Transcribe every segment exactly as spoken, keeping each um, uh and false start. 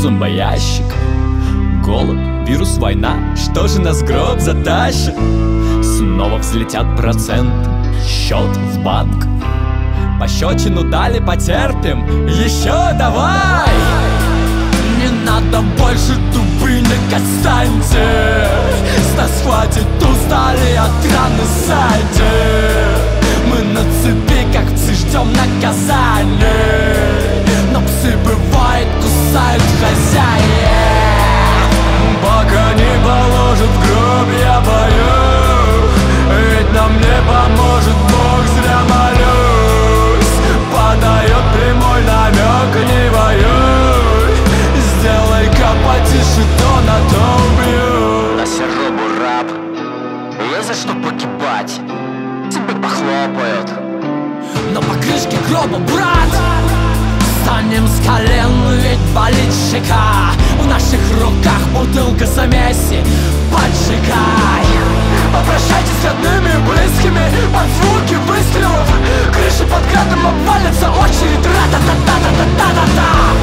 зомбоящик. Голод, вирус, война, что же нас в гроб затащит? Снова взлетят проценты, счет в банк. Пощечину дали, потерпим, еще давай! Не надо больше дубинок, отстаньте. С нас хватит, устали от раны, сайте. Мы на цепи, как псы, ждем наказания. Но псы, бывает, кусают хозяев. Пока не положат в гроб, я боюсь. Ведь нам не поможет Бог, зря молюсь. Подает прямой намек, не воюй. Сделай-ка потише, то на то убью. На серробу раб, есть за что погибать. Тебе похлопают. Но по крышке гроба, брат, встанем с колен, ведь болит щека. В наших руках бутылка замеси, поджигай. Попрощайтесь с родными и близкими под звуки выстрелов. Крыши под градом обвалятся, очередь ра-та-та-та-та-та-та-та.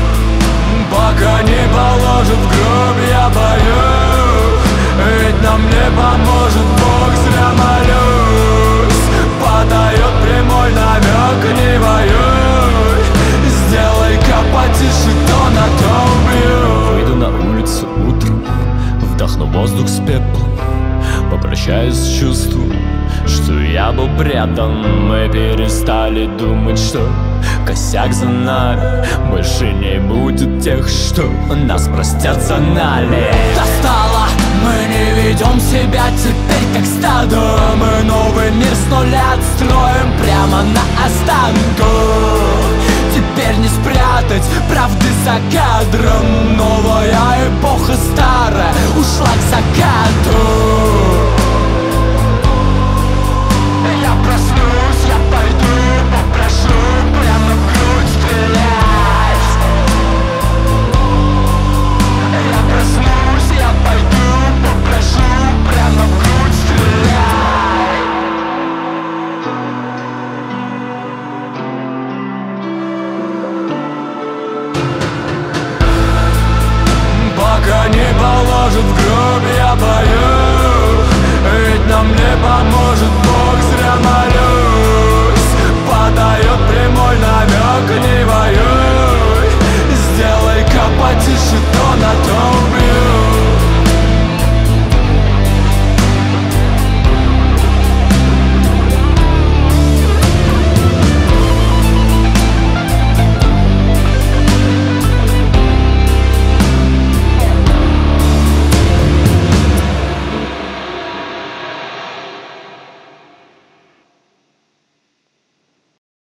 Пока не положат в гроб, я боюсь. Ведь нам не поможет Бог, зря молюсь. Подает прямой намек, не воюй. Сделай-ка потише, то на то убью. Выйду на улицу утром, вдохну воздух с пеплом. Попрощаюсь с чувством, что я был предан. Мы перестали думать, что косяк за нами. Больше не будет тех, что нас простят за нали. Достало, мы не ведем себя теперь как стадо. Мы новый мир с нуля отстроим прямо на останку. Теперь не спрятать правды за кадром. Новая эпоха старая ушла к закату.